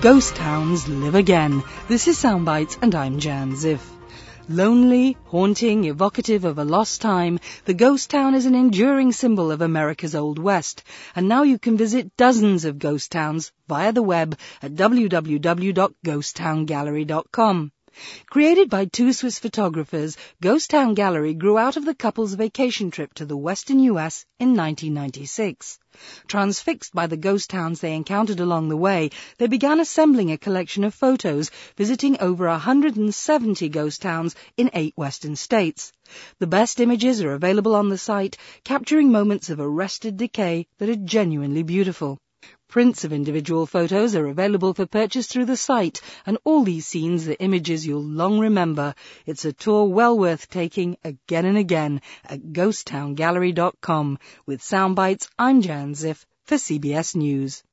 Ghost towns live again. This is Soundbites and I'm Jan Ziff. Lonely, haunting, evocative of a lost time, the ghost town is an enduring symbol of America's Old West, and now you can visit dozens of ghost towns via the web at www.ghosttowngallery.com. Created by two Swiss photographers, Ghost Town Gallery grew out of the couple's vacation trip to the western US in 1996. Transfixed by the ghost towns they encountered along the way, they began assembling a collection of photos, visiting over 170 ghost towns in 8 western states. The best images are available on the site, capturing moments of arrested decay that are genuinely beautiful. Prints of individual photos are available for purchase through the site, and all these scenes are images you'll long remember. It's a tour well worth taking again and again at ghosttowngallery.com. With Soundbites, I'm Jan Ziff for CBS News.